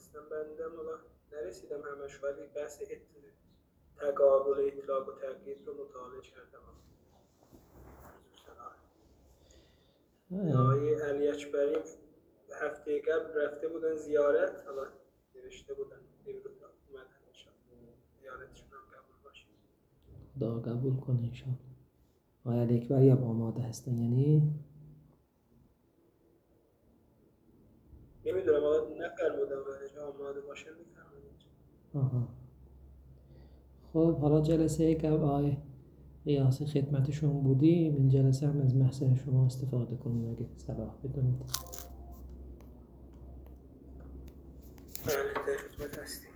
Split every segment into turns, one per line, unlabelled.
اصلا بندم حالا نرسیدم همش، ولی بحث تقابل اطلاق و تقیید رو مطالعه کردم. آقای علی اکبری هفته قبل رفته بودن زیارت، حالا نوشته بودن امروز اومدن انشاءالله زیارتشون هم قبول باشه.
خدا قبول کنه انشاءالله. آقای علی اکبری هم آماده هستن یعنی؟
نمیدونم حالا نفرمودم آماده باشه میفرمایید.
خب حالا جلسه قبل آقای ریاضی خدمتشون بودیم، این جلسه هم از محضر شما استفاده کنیم اگه صلاح بدونید.
بله در خدمت هستیم.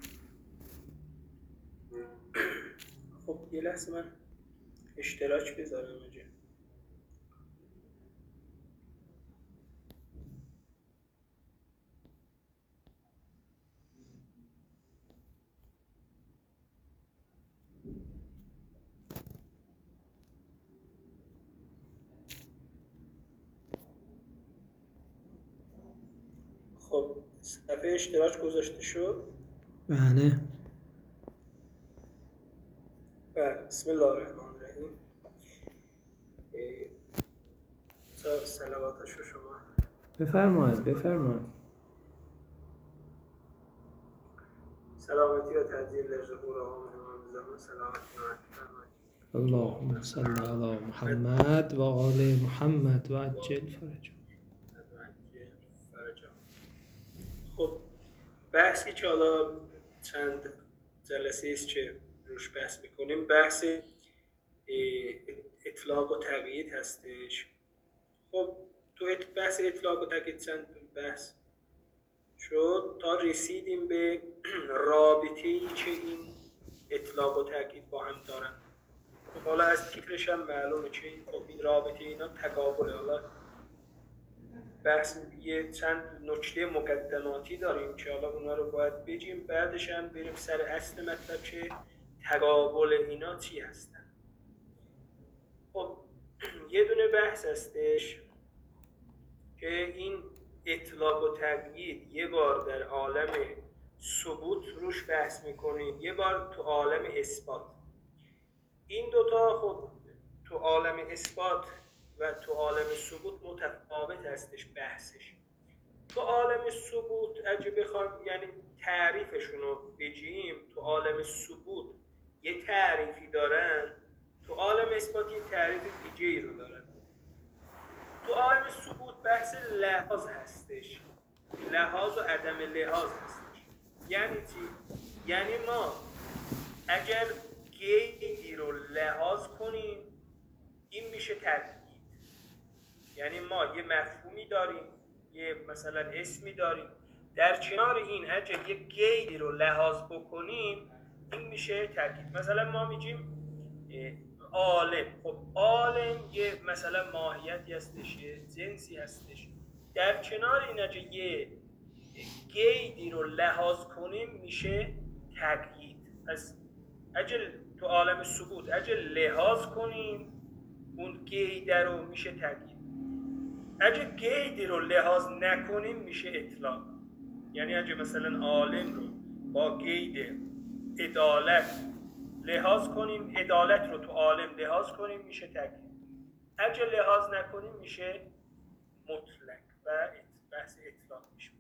خب یه لحظه من اشتراک بذارم اینجا. خب صفحه اشتراک گذاشته شد؟
بله.
بسم الله الرحمن الرحیم. سلامتش رو شما
بفرمایید.
سلامتی و تعجیل لظهور آمد زمان سلامتی و فرمایید.
اللهم صل علی محمد و آل محمد و عجل فرجهم.
خب بحثی که حالا چند جلسه است که روش بحث میکنیم بحث اطلاق و تقیید هستش. خب تو بحث اطلاق و تقیید چند بحث شد تا رسیدیم به رابطه‌ای که این اطلاق و تقیید با هم دارن. خب حالا از تیترش هم معلومه که خب این رابطه اینا تقابله. حالا بحث یه چند نکته مقدماتی داریم که حالا اونا رو باید بگیم، بعدش هم بریم سر اصل مطلب که تقابل اینا چی هستن. خب یه دونه بحث هستش که این اطلاق و تقیید یه بار در عالم ثبوت روش بحث میکنیم، یه بار تو عالم اثبات. این دوتا خب تو عالم اثبات و تو عالم ثبوت متفاوت هستش بحثش. تو عالم ثبوت اگه بخوایم یعنی تعریفشون رو بگیم، تو عالم ثبوت یه تعریفی دارن، تو عالم اثبات یه تعریف دیگه‌ای رو دارن. تو عالم ثبوت بحث لحاظ هستش، لحاظ و عدم لحاظ هستش. یعنی چی؟ یعنی ما اگر قیدی رو لحاظ کنیم این میشه تقیید. یعنی ما یه مفهومی داریم، یه مثلا اسمی داریم، در کنار این اگر یه قیدی رو لحاظ بکنیم این میشه تقیید. مثلا ما میگیم عالم. خب عالم یه مثلا ماهیتی هستش، یه جنسی هستش، در کنار این اگه یه قیدی رو لحاظ کنیم میشه تقیید. پس اگه تو عالم ثبوت اگه لحاظ کنیم اون قید رو میشه تقیید. اگه قیدی رو لحاظ نکنیم میشه اطلاق. یعنی اگه مثلا عالم رو با قید عدالت لحاظ کنیم، عدالت رو تو عالم لحاظ کنیم میشه تقیید. اگه لحاظ نکنیم میشه مطلق و بحث اطلاق میشه.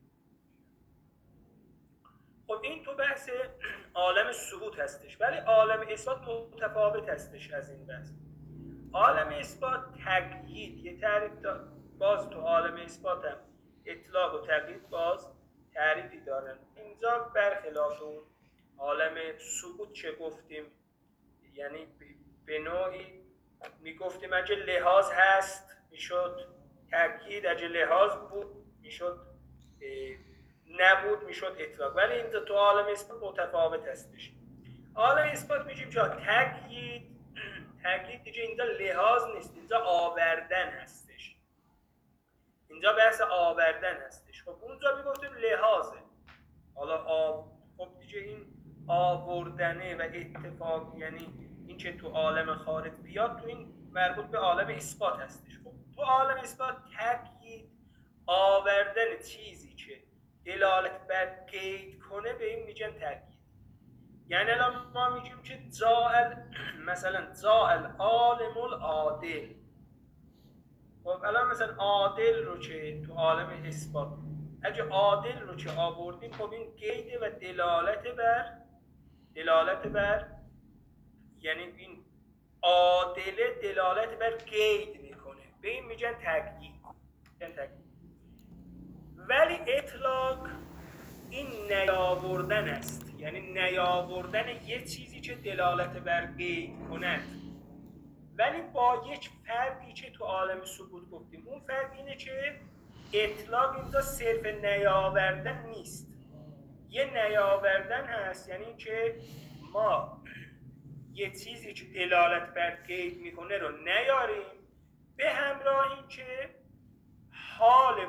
خب این تو بحث عالم ثبوت هستش، ولی عالم اثبات متفاوت هستش از این بحث. عالم اثبات تقیید یه تعریف باز تو عالم اثبات هم اطلاق و تقیید باز تعریفی دارن. اینجا برخلاف اون عالم ثبوت چه گفتیم، یعنی به نوعی میگفتیم اگه لحاظ هست میشد تقیید، اگه لحاظ بود میشد نبود میشد اطلاق. ولی اینجا تو عالم اثبات متفاوت هستش. عالم اثبات میگیم که تقیید دیگه اینجا لحاظ نیست، اینجا آوردن هستش. اینجا بحث آوردن هستش. خب اونجا میگفتیم لحاظه. حالا خب دیگه این آوردنه و اتفاق یعنی این که تو عالم خارج بیاد، تو این مربوط به عالم اثبات هستش. خب تو عالم اثبات تقیید آوردن چیزی که دلالت بر قید میکنه به این میگن تأکید. یعنی الان ما میگیم که مثلا جاء العالم العادل. خب الان مثلا عادل رو چه تو عالم اثبات، اگه عادل رو چه آوردیم، خب این قیده و دلالت بر یعنی این عادله دلالت بر قید میکنه، به این میگن تقیید. ولی اطلاق این نیاوردن است، یعنی نیاوردن یه چیزی که دلالت بر قید کند، ولی با یک فرقی که تو عالم ثبوت گفتیم. اون فرق اینه که اطلاق اینجا صرف نیاوردن نیست، یه نیاوردن هست، یعنی که ما یه چیزی که دلالت بر قید میکنه رو نیاریم، به همراه این که حال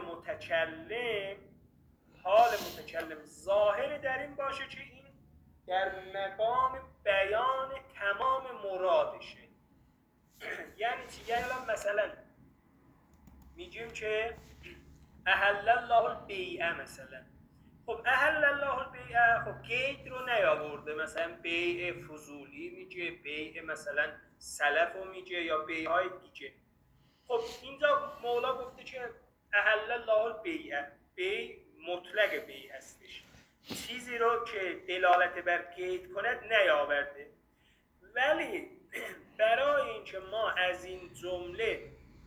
متکلم ظاهر در این باشه که این در مقام بیان تمام مرادشه. یعنی چی؟ یعنی مثلا میگیم که احل الله البیع مثلا. خب احل الله البیع، خب قید رو نیاورده، مثلا بیع فضولی میگه، بیع مثلا سلف رو میگه، یا بیع های دیگه. خب اینجا مولا گفته که احل الله البیع، بیع مطلق بیع هستش، چیزی رو که دلالت بر قید کند نیاورده. ولی برای اینکه ما از این جمله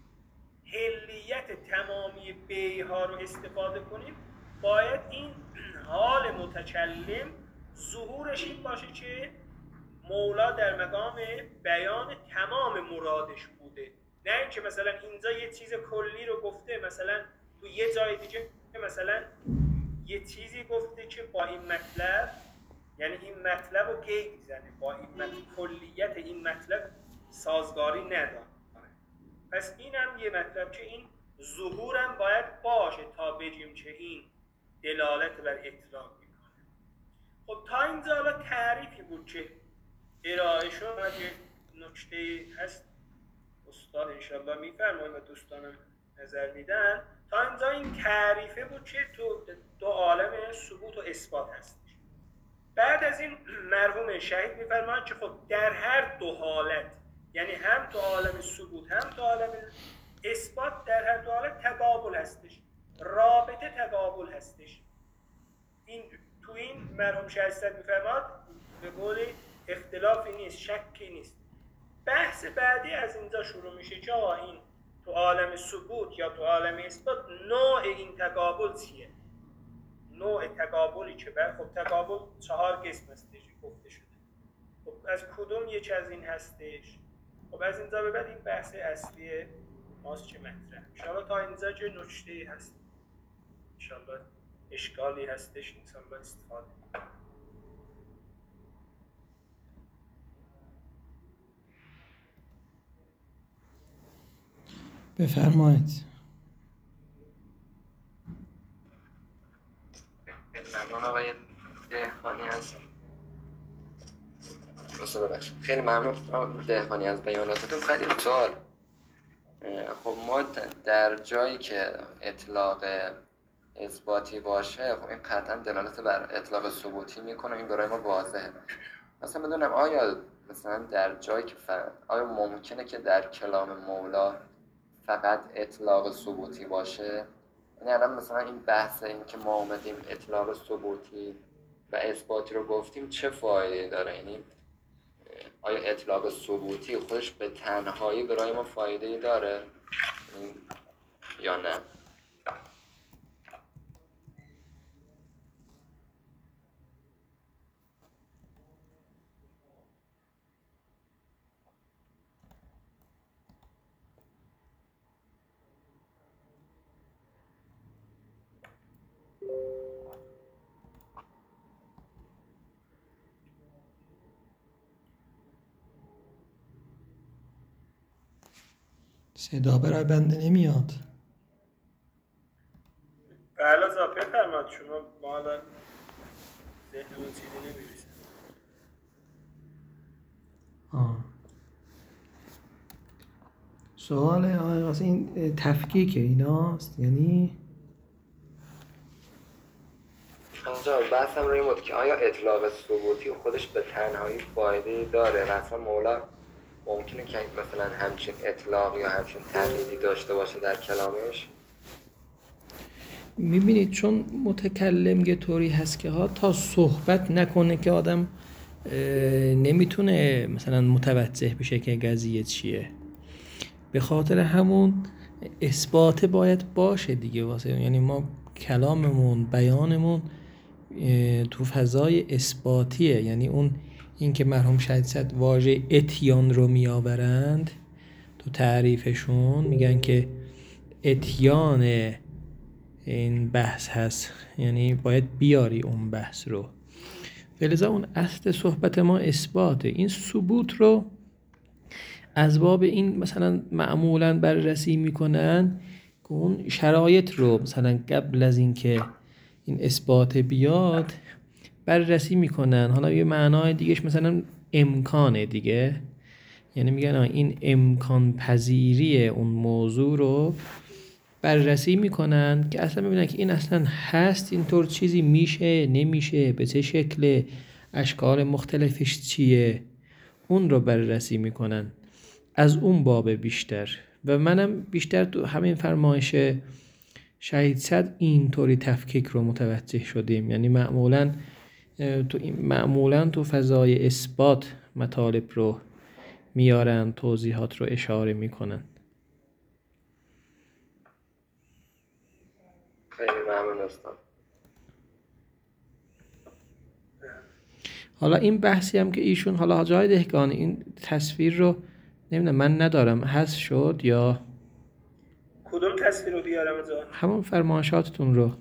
حلیت تمامی بیع ها رو استفاده کنیم، باید این حال متکلم ظهورش این باشه که مولا در مقام بیان تمام مرادش بوده، نه اینکه مثلا اینجا یه چیز کلی رو گفته، مثلا تو یه جای دیگه مثلا یه چیزی گفته که با این مطلب، یعنی این مطلب رو قید میزنه، با این کلیت این مطلب سازگاری نداره. پس این هم یه مطلب که این ظهورم باید باشه تا بگیم که این دلالت بر اطلاق میکنه. خب تا اینجا حالا تعریفی بود که ارائه شد. اگه نکته هست استاد انشالله میفرمایند و دوستانم نظر میدن. تا اینجا این تعریفه بود که تو دو عالم ثبوت و اثبات هستش. بعد از این مرحوم شهید میفرمایند که خب در هر دو حالت، یعنی هم تو عالم ثبوت هم تو عالم اثبات، در هر دو حالت تقابل هستش، رابطه تقابل هستش. این تو این مرحوم شهید میفرماد به قولی اختلافی نیست، شکی نیست. بحث بعدی از اینجا شروع میشه که این تو عالم ثبوت یا تو عالم اثبات نوع این تقابل چیه؟ نوع تقابلی که خب تقابل 4 قسم هستش گفته شده. خب از کدوم یکی از این هستش؟ خب از اینجا به بعد این بحث اصلی ماست که مطرح میشه. حالا تا اینجا چه نکته‌ای هست ان شاءالله اشکالی هستش ان شاءالله استفاده.
بفرمایید.
ممنون آقای دهقانی از خیلی ممنون دهقانی از بیاناتتون. خیلی سوال. خب ما در جایی که اطلاق اثباتی باشه، خب این قطعا دلالت بر اطلاق ثبوتی میکنه، این برای ما واضحه. مثلا بدونم آیا مثلا در جایی که آیا ممکنه که در کلام مولا فقط اطلاق ثبوتی باشه؟ یعنی الان مثلا این بحث این که ما اومدیم اطلاق ثبوتی و اثباتی رو گفتیم چه فایده داره؟ یعنی آیا اطلاق ثبوتی خودش به تنهایی برای ما فایده داره یا نه؟
صدا برای بنده نمیاد.
بله اضافه فرماد شما، ما الان ذهنمون چیزی نمی‌رسه.
سوال آقای این تفکیک ایناست، یعنی
آنجا بحثم روی این بود که آیا اطلاق ثبوتی خودش به تنهایی فایده داره و اصلا مولا ممکنه که مثلا همچین اطلاق یا همچین تقییدی داشته باشه در کلامش؟
میبینید چون متکلم یه طوری هست که تا صحبت نکنه که آدم نمیتونه مثلا متوجه بشه که قضیه چیه. به خاطر همون اثبات باید باشه دیگه واسه، یعنی ما کلاممون بیانمون تو فضای اثباتیه. یعنی این که مرحوم شهید صدر واژه اتیان رو میآورند تو تعریفشون، میگن که اتیان این بحث هست، یعنی باید بیاری اون بحث رو. فلذا اون اصل صحبت ما اثباته. این ثبوت رو از باب این مثلا معمولا بررسی میکنن که اون شرایط رو مثلا قبل از این که این اثبات بیاد بررسی میکنن. حالا یه معنای دیگهش مثلا امکانه دیگه، یعنی میگن این امکان پذیری اون موضوع رو بررسی میکنن که اصلا ببینن که این اصلا هست، اینطور چیزی میشه نمیشه، به چه شکل، اشکال مختلفش چیه، اون رو بررسی میکنن از اون باب بیشتر. و منم بیشتر تو همین فرمایش شهید صدر اینطوری تفکیک رو متوجه شدیم. یعنی معمولا تو فضای اثبات مطالب رو میارن، توضیحات رو اشاره میکنن.
خیلی ممنون استاد.
حالا این بحثی هم که ایشون، حالا جای دهقان این تصویر رو نمیدونم من ندارم، هست شد یا
کدوم تصویر رو بیارم از
همون فرمایشاتتون رو؟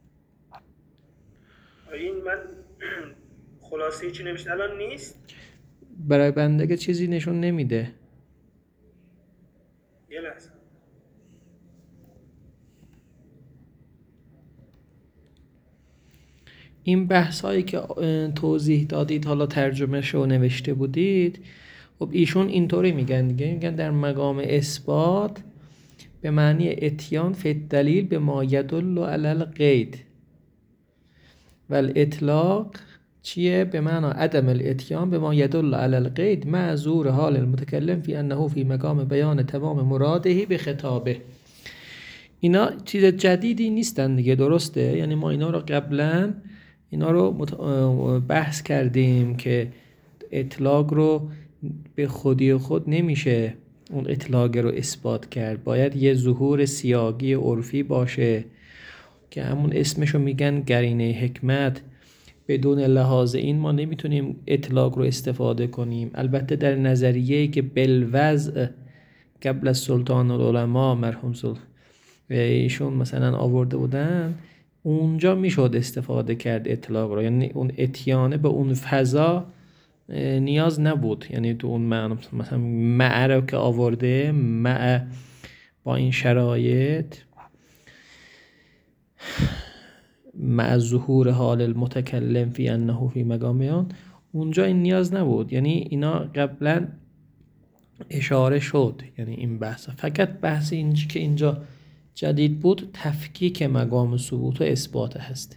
این من خلاصه چی نوشته الان نیست.
برای بنده که چیزی نشون نمیده.
یه لحظه.
این بحث هایی که توضیح دادید، حالا ترجمه شو نوشته بودید، خب ایشون اینطوری میگن دیگه، میگن در مقام اثبات به معنی اتیان فی الدلیل به ما یدل علی القید و الاطلاق چیه؟ به معنی عدم الاتیان به ما یدل علی القید مع ظهور حال المتکلم فی انه فی مقام بیان تمام مراده به خطابه. اینا چیز جدیدی نیستن دیگه، درسته؟ یعنی ما اینا رو قبلا بحث کردیم که اطلاق رو به خودی خود نمیشه اون اطلاق رو اثبات کرد، باید یه ظهور سیاقی عرفی باشه که همون اسمشو میگن قرینه حکمت. بدون لحاظ این ما نمیتونیم اطلاق رو استفاده کنیم. البته در نظریه‌ای که بالوضع قبل از سلطان العلماء مرحوم ایشون مثلا آورده بودن، اونجا میشد استفاده کرد اطلاق رو، یعنی اون اتیانه به اون فضا نیاز نبود. یعنی تو اون معنی مثلا مع رو که آورده، مع با این شرایط، مع ظهور حال المتکلم فی انه فی مقامیان، اونجا این نیاز نبود. یعنی اینا قبلا اشاره شد، یعنی این بحث فقط بحث اینجا که اینجا جدید بود تفکیک مقام ثبوت و اثبات هست.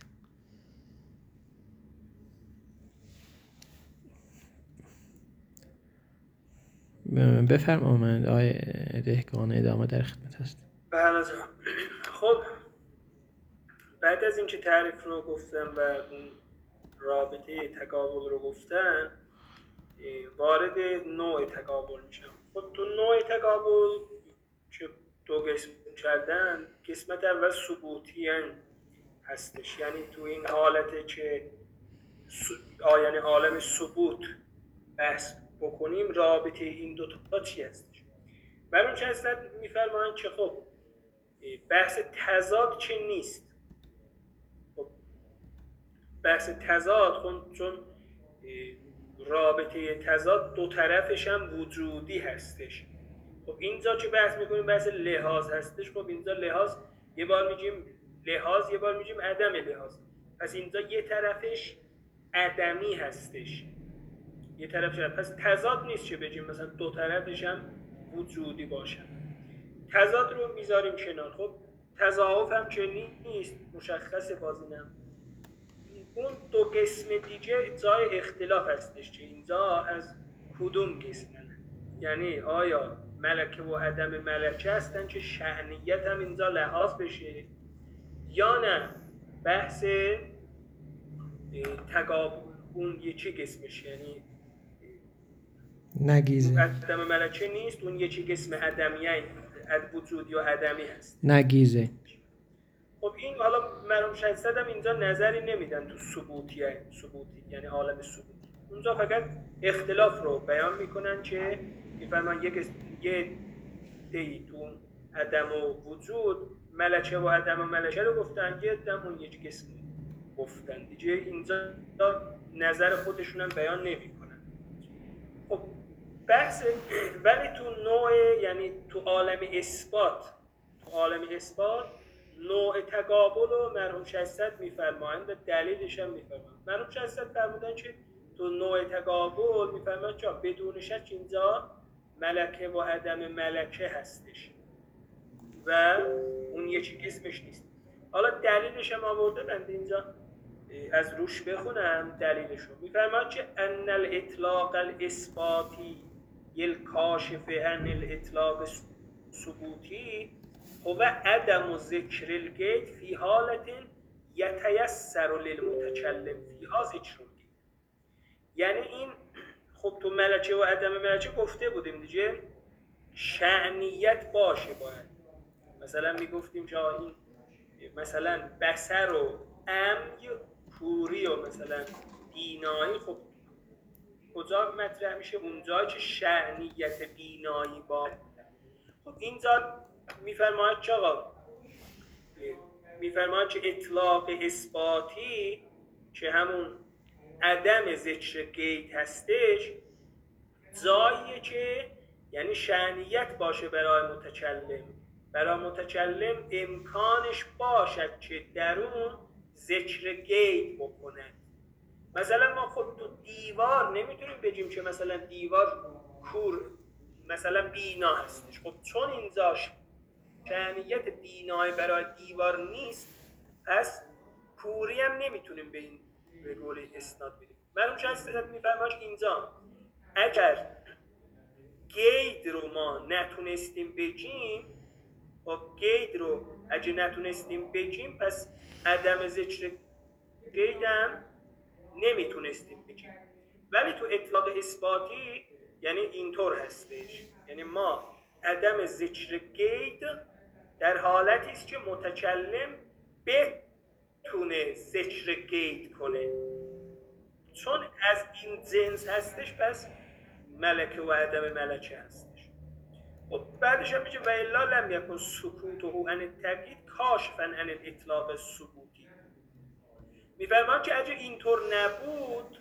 بفرمایید آقای دهقان، ادامه در خدمت هست.
بله. خب بعد از اینکه تعریف رو گفتم و اون رابطه تقابل رو گفتم، وارد نوع تقابل میشم. خب تو نوع تقابل که دو قسم کردن، قسمت اول ثبوتی هستش، یعنی تو این حالته که یعنی عالم ثبوت بحث بکنیم، رابطه این دو تا چی هستش. برون چه هستن میفرمایند که خب بحث تضاد چه نیست. خب بحث تضاد چون رابطه تضاد دو طرفش هم وجودی هستش. خب اینجا چه بحث میکنیم؟ بحث لحاظ هستش. خب اینجا لحاظ یه بار میگیم لحاظ، یه بار میگیم عدم لحاظ. پس اینجا یه طرفش عدمی هستش، یه طرفش عدمی. پس تضاد نیست چه بگیم مثلا دو طرفش هم وجودی باشن. تضاد رو میذاریم کنار. خب تضاعف هم که نیست، مشخص بازینم اون دو قسم دیگه جای اختلاف هستش که اینجا از کدوم قسمن، یعنی آیا ملکه و عدم ملکه هستن که شأنیت هم اینجا لحاظ بشه یا نه بحث تقابل اون یکی قسمش، یعنی
نگیزه
عدم ملکه نیست، اون یکی قسم عدمیه وجود یا عدمی هست.
نگیزه.
خب این حالا مرحوم شهید هم اینجا نظری نمیدن تو ثبوتی یعنی عالم ثبوتی، اونجا فقط اختلاف رو بیان میکنن که میفرمان یه دی تو عدم و وجود ملکه و عدم و ملکه رو گفتن، یه دم اون یک قسم گفتن دیگه، اینجا نظر خودشون هم بیان نمیکنن. خب بحث ولی تو نوع، یعنی تو عالم اثبات نوع تقابل و مرحوم شهید میفرمایند و دلیلش هم میفرمایند. مرحوم شهید فرمودن که تو نوع تقابل میفرمایند که بدون شک اینجا ملکه و عدم ملکه هستش و اون یکی اسمش نیست. حالا دلیلش هم آورده بند اینجا از روش بخونم دلیلشو. میفرمایند که ان الاطلاق الاثباتی الکاشف عن الاطلاق ثبوتی هو عدم ذکر القید فی حالت یتیسر للمتکلم فیها ذکر القید. یعنی این خب تو ملکه و عدم ملکه گفته بودیم دیگه، شأنیت باشه باید. مثلا میگفتیم که این مثلا بصر و عمی کوری و مثلا بینایی، خب کجا مطرح میشه؟ اونجا که شأنیت بینایی با. خب اینجا میفرماید که آقا میفرماید که اطلاق اثباتی که همون عدم ذکر قید هستش جاییه که یعنی شأنیت باشه برای متکلم امکانش باشد که در اون ذکر قید بکنه. مثلا ما خب تو دیوار نمیتونیم بگیم که مثلا دیوار کور مثلا بینا هستش، خب چون اینجاش شأنیت بینایی برای دیوار نیست پس کوری هم نمیتونیم به این به قول اسناد بدیم. مرحوم شهید میفرماید اینجا اگر قید رو ما نتونستیم بگیم، خب قید رو اگه نتونستیم بگیم پس عدم ذکر قید هم نمیتونستیم بگیم. ولی تو اطلاق اثباتی یعنی اینطور هستش، یعنی ما عدم ذکر قید در حالتی است که متکلم بتونه ذکر قید کنه، چون از این جنس هستش پس ملکه و عدم ملکه هستش. خب بعدش هم میگه و الا لم یکن سکوته عن التقیید کاشفا عن الاطلاق الثبوتی. میفرمان که اگه اینطور نبود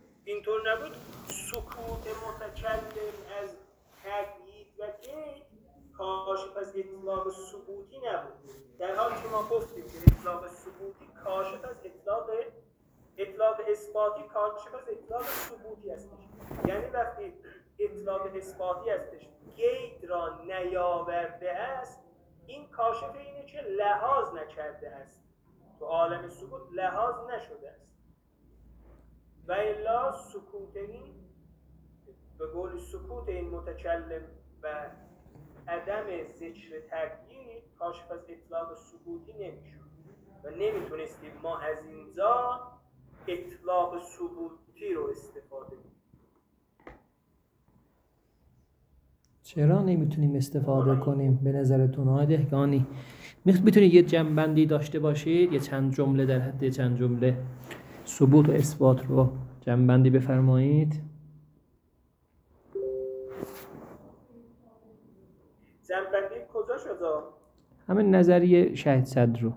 سکوت متکلم از تقیید و قید کاشف از اطلاق ثبوتی نبود، در حالی که ما گفتیم که اطلاق ثبوتی کاشف از اطلاق اثباتی کاشف از اطلاق ثبوتی هستش. یعنی وقتی اطلاق اثباتی هستش قید را نیاورده است، این کاشف اینه که لحاظ نکرده است، تو عالم ثبوت لحاظ نشده است. و الا سکوت این به قول سکوت این متکلم و عدم ذکر تقیید کاشف از اطلاق ثبوتی نمیشود و نمیتونستیم ما از اینجا اطلاق ثبوتی رو استفاده کنیم.
چرا نمیتونیم استفاده کنیم به نظرتون آقای دهقانی؟ میتونید یه جمع‌بندی داشته باشید، یه چند جمله در حد چند جمله ثبوت و اثبات رو جمع‌بندی بفرمایید.
جمع‌بندی کجا شد؟
همین نظریه شهید صدر رو.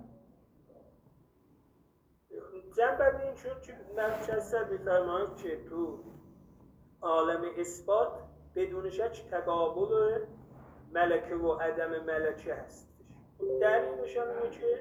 جمع‌بندی این شد که شهید صدر می‌فرمایند که تو عالم اثبات بدون شک تقابل ملکه و عدم ملکه هستش. دلیلش هم اینه که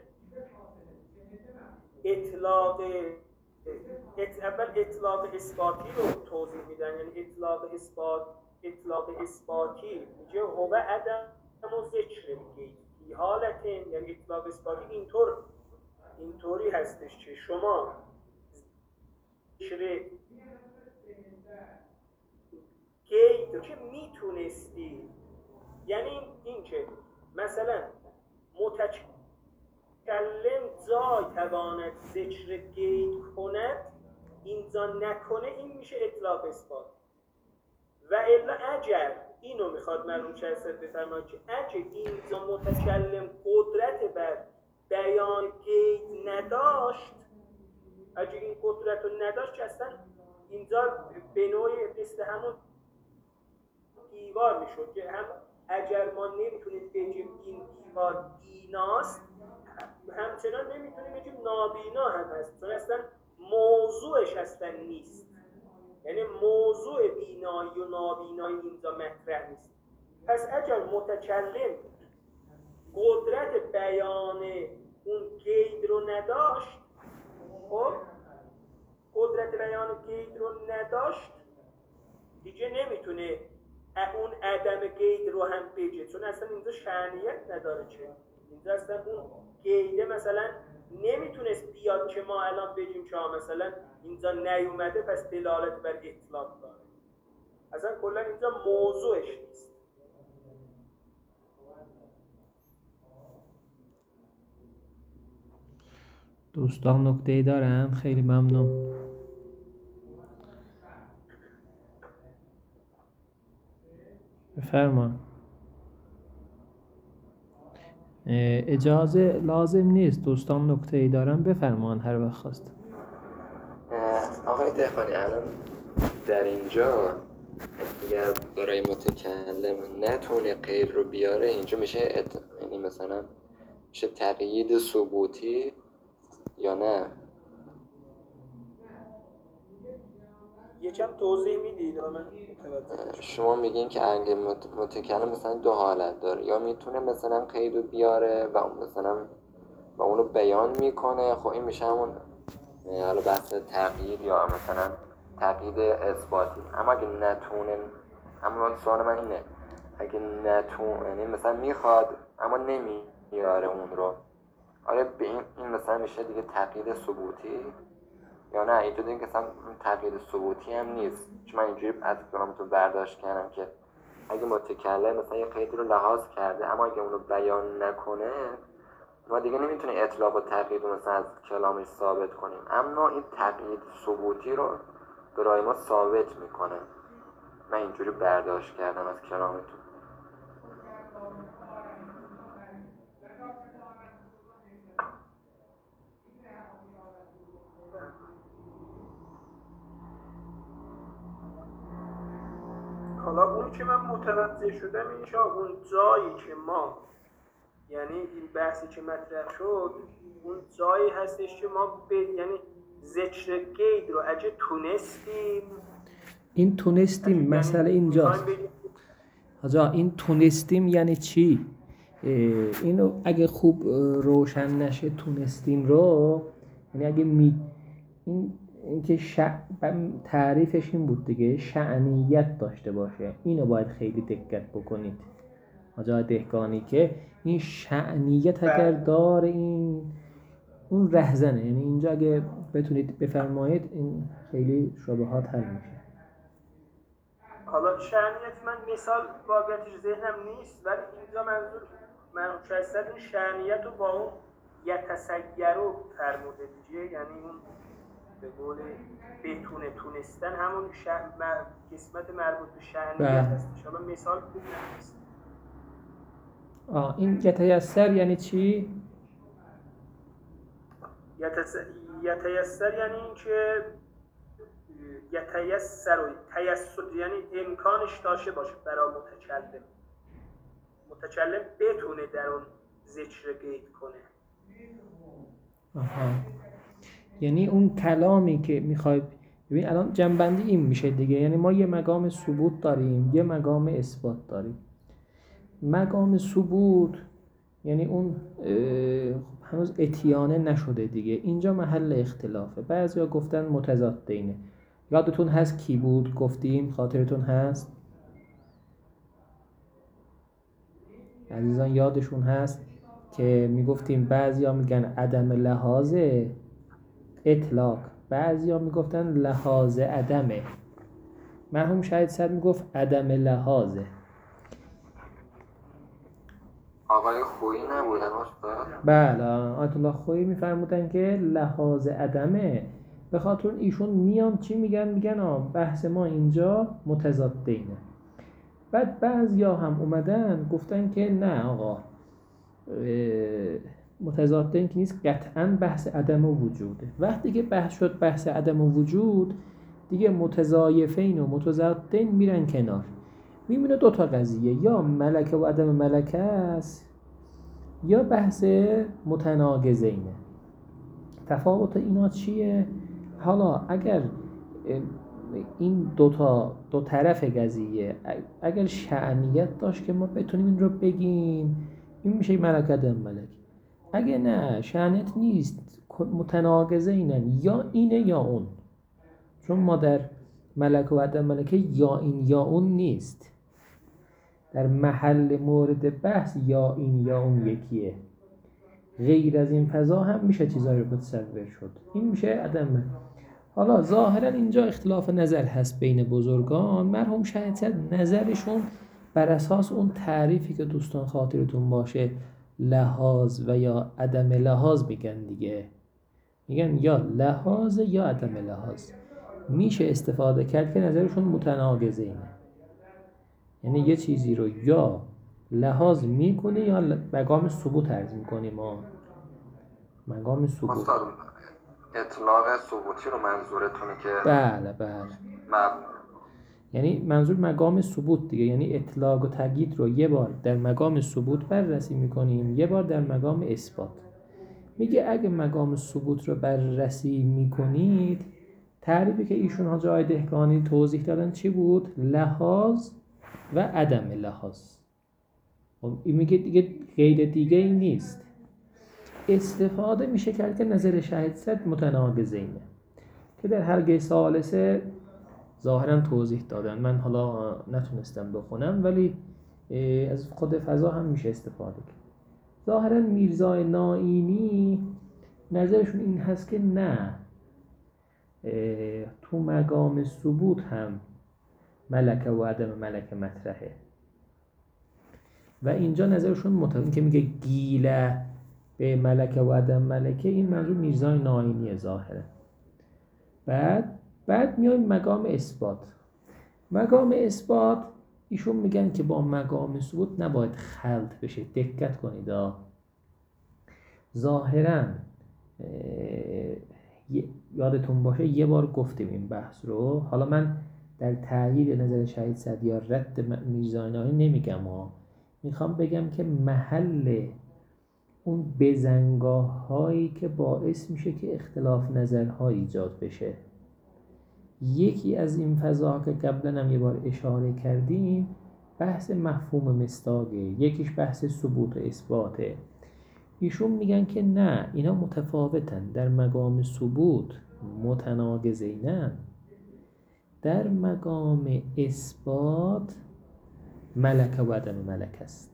اول اطلاق اثباتی رو توضیح میدن، یعنی اطلاق اثباتی میگه هو عدم و ذکر میگه فی حالت، یعنی اطلاق اثباتی اینطوری هستش که شما قید که میتونستی، یعنی این که مثلا متکلم زای تواند ذکر قید کند، اینجا نکنه، این میشه اطلاق اثبات. و الا اگر اینو میخواد مرحوم شهرزاد بفرماید که اگر اینجا متکلم قدرت بر بیان قید نداشت، اگر این قدرت رو نداشت که اصلا اینجا به نوعی مثل همون دیوار میشد که هم اگر ما نمیتونیم بگیم این دیوار بیناست، همچنان نمیتونیم بگیم نابینا هم هست، چون اصلا موضوعش اصلا نیست. یعنی موضوع بینایی و نابینایی اینجا مطرح نیست. پس اگر متکلم قدرت بیان اون قید رو نداشت، خب قدرت بیان قید رو نداشت دیگه نمیتونه اون عدم قید رو هم بگه، چون اصلا اینجا شأنیت نداره. چه اینجا اصلا اون قیده مثلا نمیتونست بیاد که ما الان بگیم که مثلا اینجا نیومده پس دلالت بر اطلاق داره. اصلا کلا اینجا موضوعش نیست.
دوستان نکته‌ای دارن؟ خیلی ممنون. بفرما. اجازه لازم نیست، دوستان نکته‌ای دارن بفرمان هر وقت خواست.
آقای دهقانی الان در اینجا اگر برای متکلم نتونه قید رو بیاره، اینجا میشه یعنی مثلا میشه تقیید ثبوتی یا نه؟
یکم توضیح میدید؟ من
شما میگین که اگه متکلم مثلا دو حالت داره، یا میتونه مثلا قید رو بیاره و مثلا و اونو بیان میکنه، خب این میشه همون حالا بحث تقیید یا مثلا تقیید اثباتی. اما اگه نتونه، اما سوال من اینه اگه نتونه، یعنی مثلا میخواد اما نمیاره اون رو، آیا به این مثلا میشه دیگه تقیید ثبوتی یا نه؟ اینجا دیگه مثلا تقیید ثبوتی هم نیست، چون من اینجوری از کلامتون برداشت کردم که اگه متکلم مثلا یه قید رو لحاظ کرده اما اگه اونو بیان نکنه، ما دیگه نمیتونیم اطلاق و تقیید رو مثلا از کلامش ثابت کنیم، اما این تقیید ثبوتی رو برای ما ثابت میکنه. من اینجوری برداشت کردم از کلامتون.
حالا اون که من متوجه شدم این که اون جایی که ما، یعنی این بحثی که مطرح شد، اون جایی هستش که ما یعنی ذکر قید رو اگه تونستیم،
این تونستیم مسئله اینجاست. حاجا این تونستیم یعنی چی؟ اینو اگه خوب روشن نشه تونستیم رو، یعنی اگه این که تعریفش این بود دیگه، شأنیت داشته باشه. اینو باید خیلی دقت بکنید حاجا دهقانی، که این شأنیت اگر داره این اون رهزنه. یعنی اینجا اگه بتونید بفرمایید این خیلی شبهات حل میشه.
حالا شأنیت من مثال واقعیتش ذهنم نیست، ولی اینجا منظور من شاید این شأنیت رو با اون یتسیرو فرموده دیگه، یعنی اون به قول بتونه تونستن همون قسمت مربوط به شأنیت هستش. حالا مثال خوب نیست.
این یتیسر یعنی چی؟
یتیسر یعنی این که یتیسر یعنی امکانش داشته باشه برای متکلم بتونه در اون ذکر قید کنه.
یعنی اون کلامی که میخوای ببین، الان جنبندی این میشه دیگه، یعنی ما یه مقام ثبوت داریم، یه مقام اثبات داریم. مقام ثبوت یعنی اون هنوز اتیانه نشده دیگه، اینجا محل اختلافه. بعضیا گفتن متضادینه. یادتون هست کی بود گفتیم؟ خاطرتون هست عزیزان؟ یادشون هست که میگفتیم بعضیا میگن عدم لحاظ اطلاق بعضیا میگفتن لحاظ عدمه. مرحوم شهید صدر میگفت عدم لحاظه.
آقای خویی نبودن استاد؟
بله، آیت الله خویی میفرمودن که لحاظ عدمه. به خاطر ایشون میان چی میگن؟ میگن بحث ما اینجا متضادینه. بعد بعضیا هم اومدن گفتن که نه آقا، متضادین که نیست، قطعا بحث عدم وجوده. وقتی که بحث شد بحث عدم وجود، دیگه متضایفین و متضادین میرن کنار. میمونه دوتا قضیه، یا ملکه و عدم ملکه است یا بحث متناقضینه. تفاوت اینا چیه؟ حالا اگر این دو طرف قضیه اگر شأنیت داشت که ما بتونیم این رو بگیم، این میشه ملک عدم ملک. اگه نه شأنیت نیست، متناقضینن، یا اینه یا اون. چون ما در ملک و عدم ملکه یا این یا اون نیست، در محل مورد بحث یا این یا اون یکیه. غیر از این فضا هم میشه چیزایی رو متصور شد. این میشه عدم. حالا ظاهرا اینجا اختلاف نظر هست بین بزرگان. مرحوم شهید صدر نظرشون بر اساس اون تعریفی که دوستان خاطرتون باشه لحاظ و یا عدم لحاظ میگن دیگه. میگن یا لحاظ یا عدم لحاظ. میشه استفاده کرد که نظرشون متناقضه اینه، یعنی یه چیزی رو یا لحاظ میکنه یا مقام ثبوت عرض میکنه. ما مقام ثبوت.
استاد اطلاق ثبوتی رو منظورتونه که
بله
مبنی.
یعنی منظور مقام ثبوت دیگه، یعنی اطلاق و تأکید رو یه بار در مقام ثبوت بررسی میکنیم، یه بار در مقام اثبات. میگه اگه مقام ثبوت رو بررسی میکنید، تعریفی که ایشون حاج آقای دهقانی توضیح دادن چی بود؟ لحاظ و عدم لحاظ. این میگه دیگه غیر دیگه ای نیست. استفاده میشه کرد که نظر شهید صدر متناقضه اینه که در حلقه ثالثه ظاهرا توضیح دادن. من حالا نتونستم بخونم ولی از خود فضا هم میشه استفاده کرد. ظاهرا میرزای نائینی نظرشون این هست که نه، تو مقام ثبوت هم ملکه و عدم ملکه مطرحه. و اینجا نظرشون که میگه گیله به ملکه و عدم ملکه، این منظور میرزای نائینیه ظاهره. بعد میایم مقام اثبات. مقام اثبات ایشون میگن که با مقام ثبوت نباید خلط بشه. دقت کنید، ظاهرا یادتون باشه یه بار گفتیم این بحث رو. حالا من در تایید نظر شهید صدر یا رد میرزای نائینی نمیگم، میخوام بگم که محل اون بزنگاه هایی که باعث میشه که اختلاف نظرها ایجاد بشه، یکی از این فضاها که قبلا هم یه بار اشاره کردیم بحث مفهوم مصداقه، یکیش بحث ثبوت و اثباته. ایشون میگن که نه، اینا متفاوتن. در مقام ثبوت متناقضینن، در مقام اثبات ملکه و عدم ملکه است.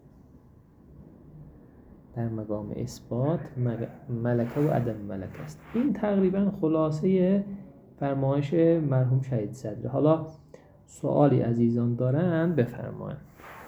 در مقام اثبات ملکه و عدم ملکه است. این تقریبا خلاصه فرمایش مرحوم شهید صدر. حالا سوالی عزیزان دارن بفرمایید.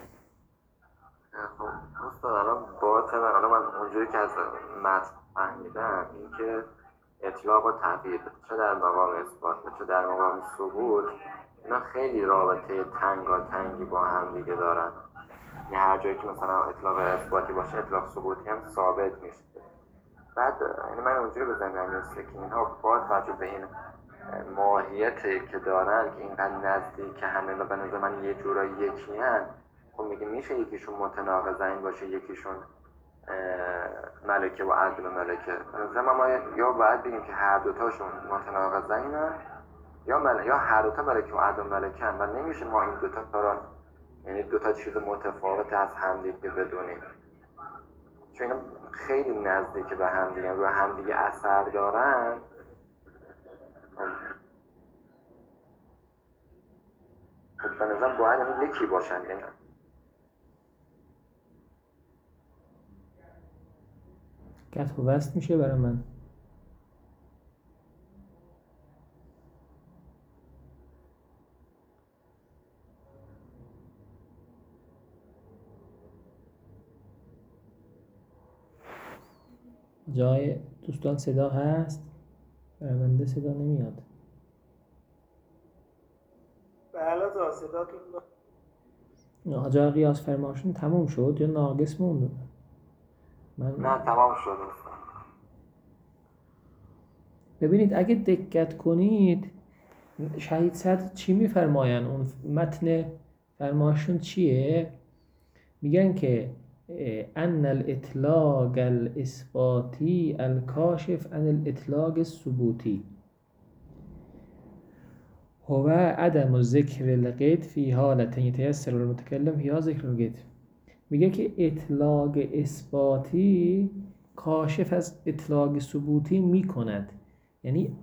استاد الان حالا من اونجوری که از متن فهمیدم این که اطلاق و تغییر چه در مقام اثبات چه در مقام ثبوت، اینا خیلی رابطه تنگی با هم دیگه دارن. یعنی هر جایی که مثلا اطلاق اثباتی باشه اطلاق ثبوتی هم ثابت میشه. بعد یعنی من اونجوری به ذهنم میرسه که اینها با توجه به این ماهیتی که دارن که اینقدر نزدیک همه به نظر من یه جورایی یکی هن، خب میشه یکیشون متناقضین باشه، یکیشون ملکه و عدم ملکه. ما یا باید بگیم که هر دوتاشون متناقضین هن یا هر دوتا ملکه و عدم ملکه هن و نمیشه ما این دوتا را یعنی دوتا چیز متفاوت از همدیگه بدونیم، چون اینا خیلی نزدیک به همدیگه و همدیگه اثر دارن. خب به نظرم باید همین یکی باشن. یعنی
قطع و وصل میشه برای من. جای دوستان صدا هست؟ بنده صدا نمیاد.
بله تا صداتون
جای قیاس فرماشون تموم شد یا ناقص موند؟
نه تمام شد.
ببینید اگه دقت کنید شهید صدر چی میفرماین؟ اون متن فرماشون چیه؟ میگن که ان الاطلاق الاثباتی الکاشف عن الاطلاق الثبوتی هو عدم ذکر القید فی حالت یتیسر المتکلم فیها ذکر القید. میگه که اطلاق اثباتی کاشف از اطلاق ثبوتی میکند، یعنی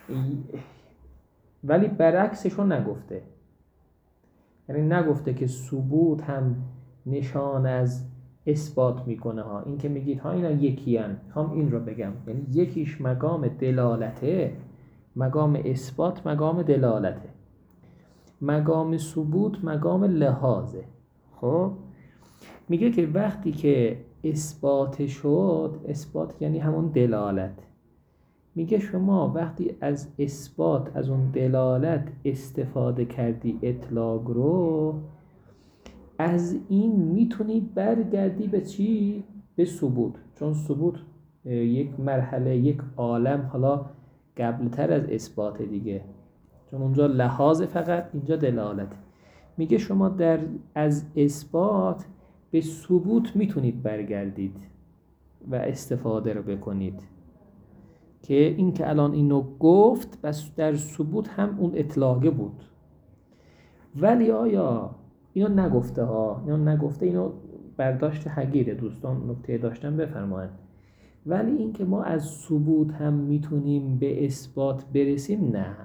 ولی برعکسشو نگفته، یعنی نگفته که ثبوت هم نشان از اثبات میکنه ها. این که میگید ها اینا یکی هن، هم این رو بگم، یعنی یکیش مقام دلالته، مقام اثبات مقام دلالته، مقام ثبوت مقام لحاظه. خب میگه که وقتی که اثبات شد، اثبات یعنی همون دلالت، میگه شما وقتی از اثبات از اون دلالت استفاده کردی اطلاق رو، از این میتونی برگردی به چی؟ به ثبوت، چون ثبوت یک مرحله، یک عالم حالا قبلتر از اثبات دیگه، چون اونجا لحاظ فقط، اینجا دلالت. میگه شما از اثبات به ثبوت میتونید برگردید و استفاده رو بکنید، که این که الان اینو گفت بس در ثبوت هم اون اطلاقه بود، ولی آیا اینو نگفته ها، اینو برداشت حقیره دوستان نکته داشتن بفرمایید. ولی این که ما از ثبوت هم میتونیم به اثبات برسیم، نه.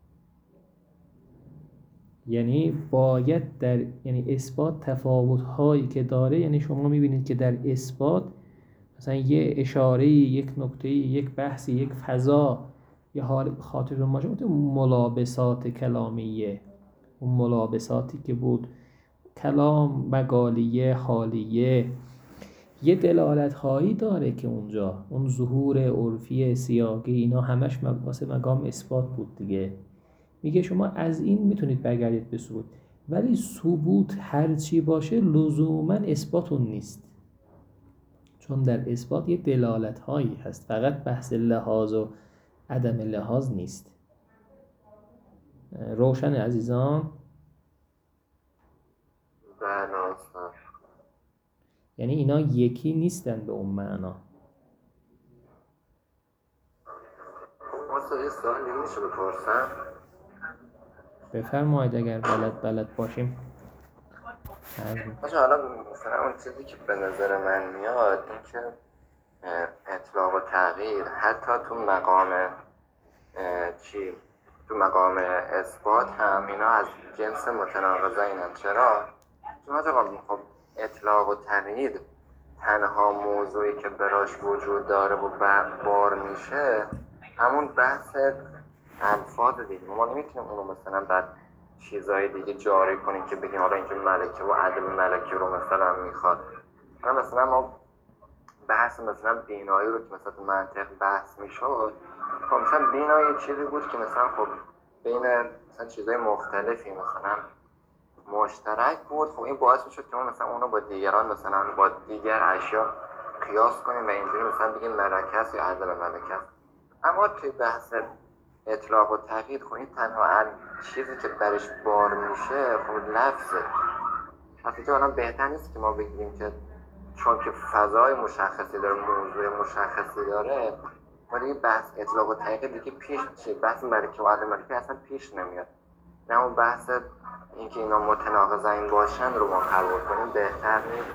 یعنی باید یعنی اثبات تفاوت هایی که داره، یعنی شما میبینید که در اثبات مثلا یه اشاره، یک نکته، یک بحث، یک فضا، یه حال خاطر ما شد ملابسات کلامیه، اون ملابساتی که بود کلام مقالیه حالیه، یه دلالت هایی داره که اونجا اون ظهور عرفی سیاقی اینا همش واسه مقام اثبات بود دیگه. میگه شما از این میتونید برگردید به ثبوت، ولی ثبوت هر چی باشه لزوما اثبات اون نیست، چون در اثبات یه دلالت هایی هست، فقط بحث لحاظ و عدم لحاظ نیست. روشن عزیزان؟
بله استاد.
یعنی اینا یکی نیستن به اون معنا.
استاد یه سوالی میشه بپرسم؟
بفرمایید اگر بلد باشیم.
حالا مثلا اون چیزی که به نظر من میاد این که اطلاق و تغییر حتی تو مقام اثبات هم اینا از جنس متناقضه اینن. چرا؟ چون خب اطلاق و تغییر تنها موضوعی که براش وجود داره و بار میشه همون بحث الفاظ دیگه. ما نمیتونیم اونو مثلا بعد چیزای دیگه جاری کنیم که بگیم حالا اینکه ملکه و عدم ملکه رو مثلا میخواد. مثلا ما بحث مثلا بینایی رو که مثلا تو منطق بحث میشد، خب مثلا بینایی چیزی بود که مثلا خب بین مثلا چیزای مختلفی مثلا مشترک بود. خب این باعث میشد که ما مثلا اونو با دیگران مثلا با دیگر اشیا قیاس کنیم و اینجوری مثلا بگیم ملکه است یا عدم ملکه است. اما توی بحث اطلاق و تغییر خب این تنها چیزی که درش بار میشه خب لفظه. حتی که الان بهتر نیست که ما بگیم که چون که فضای مشخصی داره، موضوع مشخصی داره، ما دیگه بحث اطلاق و تغییر دیگه پیش میشه، بحث ملکه و عدم ملکه اصلا پیش نمیاد. نه اون بحث اینکه اینا متناقضین باشن رو ما قبول کنیم بهتر نیست.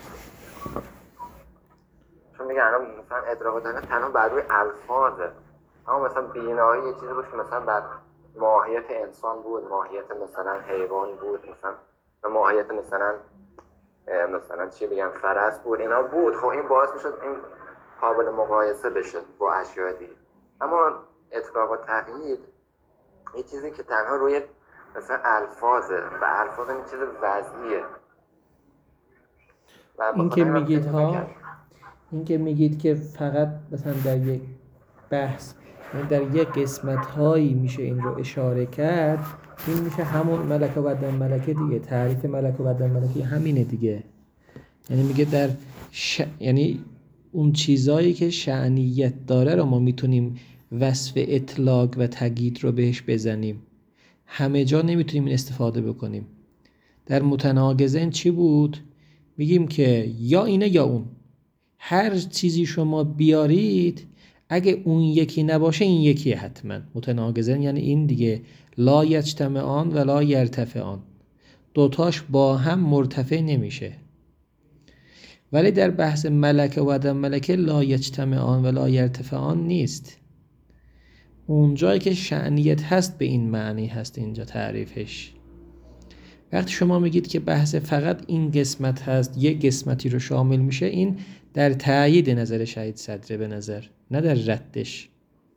چون میگه الان مثلا اطلاق و تغییر تنها بر روی الفاظه، اما مثلا بینایی یه چیزی بود که مثلا بر ماهیت انسان بود، ماهیت مثلا حیوان بود، مثلا ماهیت مثلا چی بگم فرس بود، اینا بود. خب این باعث میشد این قابل مقایسه بشه با اشیاء دیگه. اما اطلاق و تغییر یه چیزی که تنها روی مثلا الفاظه و الفاظ این چیز وضعیه.
این که میگید ها، این که میگید که فقط مثلا در یک بحث، یعنی در یک قسمت هایی میشه این رو اشاره کرد، این میشه همون ملک و بدن ملکه دیگه. تعریف ملک و بدن ملکه همینه دیگه. یعنی میگه در یعنی اون چیزایی که شأنیت داره رو ما میتونیم وصف اطلاق و تقیید رو بهش بزنیم. همه جا نمیتونیم این استفاده بکنیم. در متناقضین چی بود؟ میگیم که یا اینه یا اون. هر چیزی شما بیارید اگه اون یکی نباشه این یکیه حتما. متناقضین یعنی این دیگه، لا یجتمعان و لا یرتفعان، دوتاش با هم مرتفع نمیشه. ولی در بحث ملکه و عدم ملکه لا یجتمعان و لا یرتفعان نیست. اون جایی که شأنیت هست به این معنی هست اینجا تعریفش. وقتی شما میگید که بحث فقط این قسمت هست، یک قسمتی رو شامل میشه، این در تأیید نظر شهید صدره به نظر، نه در ردش.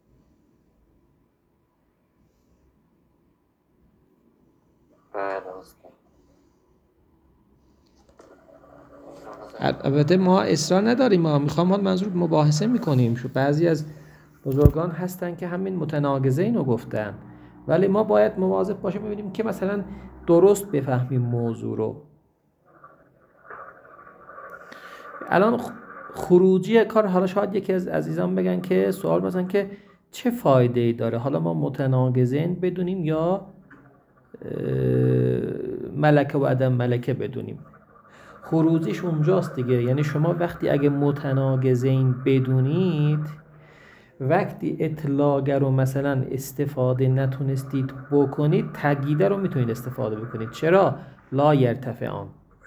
البته ما اصرار نداریم، ما میخوام حال منظور مباحثه میکنیم. شو بعضی از بزرگان هستن که همین متناقضین رو گفتن، ولی ما باید مواظب باشیم ببینیم که مثلا درست بفهمیم موضوع رو. الان خروجی کار، حالا شاید یکی از عزیزان بگن که سوال بزنن که چه فایده ای داره حالا ما متناقضین بدونیم یا ملکه و عدم ملکه بدونیم؟ خروجیش اونجاست دیگه. یعنی شما وقتی اگه متناقضین بدونید، وقتی اطلاق رو مثلا استفاده نتونستید بکنید، تقییده رو میتونید استفاده بکنید. چرا؟ لا یرتفعان.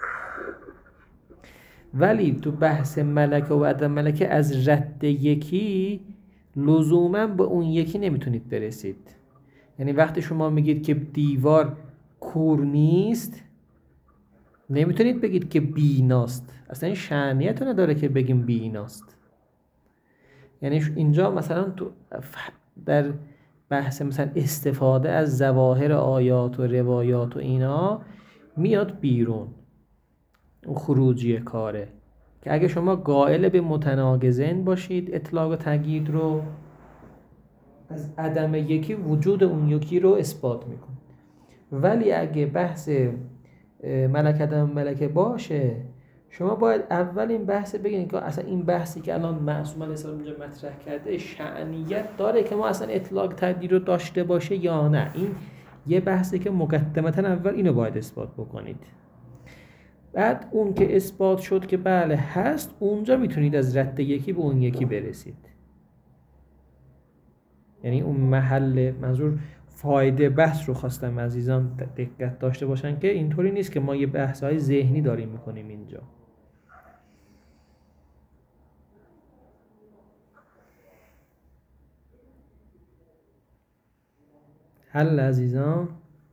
ولی تو بحث ملکه و عدم ملکه از رد یکی لزوما به اون یکی نمیتونید برسید. یعنی وقتی شما میگید که دیوار کور نیست، نمیتونید بگید که بیناست. اصلا این شأنیت نداره که بگیم بیناست. یعنی اینجا مثلا تو در بحث مثلا استفاده از ظواهر آیات و روایات و اینا میاد بیرون، اون خروجی کاره. که اگه شما قائل به متناقضین باشید، اطلاق و تقیید رو از عدم یکی وجود اون یکی رو اثبات میکنید. ولی اگه بحث ملک عدم ملکه باشه، شما باید اول این بحث بگید که اصلا این بحثی که الان معصوم علیه السلام اینجا مطرح کرده شأنیت داره که ما اصلا اطلاق تقدیر رو داشته باشه یا نه. این یه بحثی که مقدمتا اول اینو باید اثبات بکنید. بعد اون که اثبات شد که بله هست، اونجا میتونید از رد یکی به اون یکی برسید. یعنی اون محل منظور فایده بحث رو خواستم عزیزان دقت داشته باشن که اینطوری نیست که ما یه بحث‌های ذهنی داریم میکنیم اینجا. حل عزیزان؟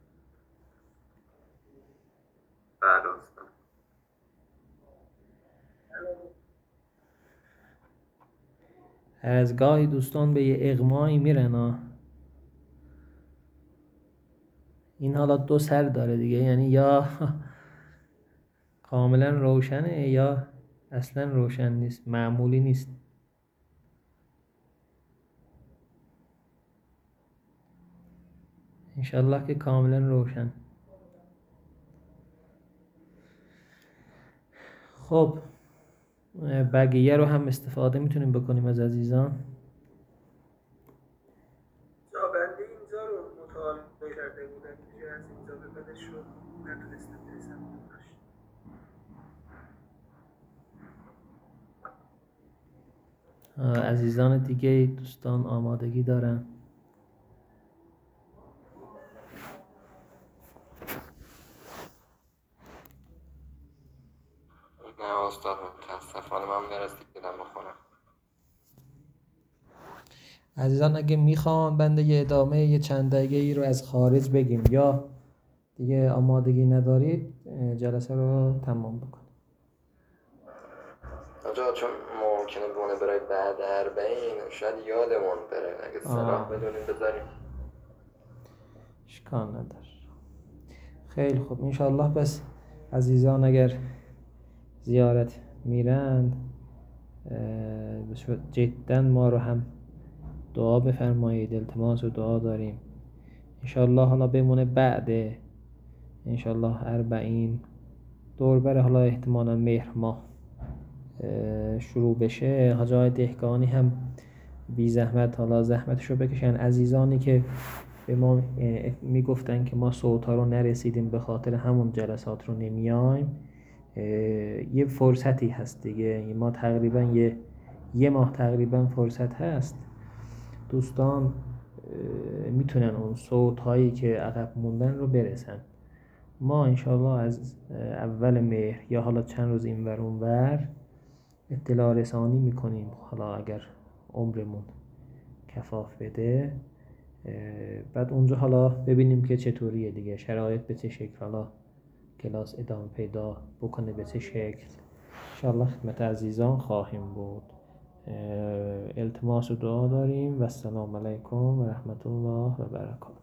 از گاهی دوستان به یه اغمایی میرن این حالا دو سر داره دیگه، یعنی یا کاملا روشنه یا اصلا روشن نیست، معمولی نیست. انشالله که کاملا روشن. خب بقیه رو هم استفاده میتونیم بکنیم از عزیزان.
بنده اینجا رو مطالعه کرده بودم که از اینجا به بعدش رو نتونستم برسم بوداش.
عزیزان دیگه دوستان آمادگی دارن؟
نه استاد متاسفانه من برسیدم بخونم.
عزیزان اگه میخوان بنده یه ادامه یه چند دقیقه ای رو از خارج بگیم یا دیگه آمادگی ندارید جلسه رو تمام بکنیم.
آجا چون ممکنه بونه برای بعد 40 شاید یادمون بره، اگه صلاح بدونیم بذاریم.
اشکال نداره. خیلی خوب انشالله. بس عزیزان اگر زیارت میرند جدا ما رو هم دعا بفرمایید، التماس و دعا داریم. انشالله حالا بمونه بعد انشالله 40 دور بره، حالا احتمالا مهر ماه شروع بشه. حاج آقای دهقانی هم بی زحمت حالا زحمتشو بکشن. عزیزانی که به ما میگفتن که ما صوت‌ها رو نرسیدیم به خاطر همون جلسات رو نمیایم، یه فرصتی هست دیگه، ما تقریبا یه ماه تقریبا فرصت هست. دوستان میتونن اون صوت هایی که عقب موندن رو برسن. ما انشالله از اول مهر یا حالا چند روز این ور اون ور اطلاع رسانی میکنیم، حالا اگر عمرمون کفاف بده. بعد اونجا حالا ببینیم که چطوریه دیگه، شرایط به چه شکل، حالا کلاس ادامه پیدا بکنه به چه شکل، انشالله خدمت عزیزان خواهیم بود. التماس و دعا داریم و السلام علیکم و رحمت الله و برکاته.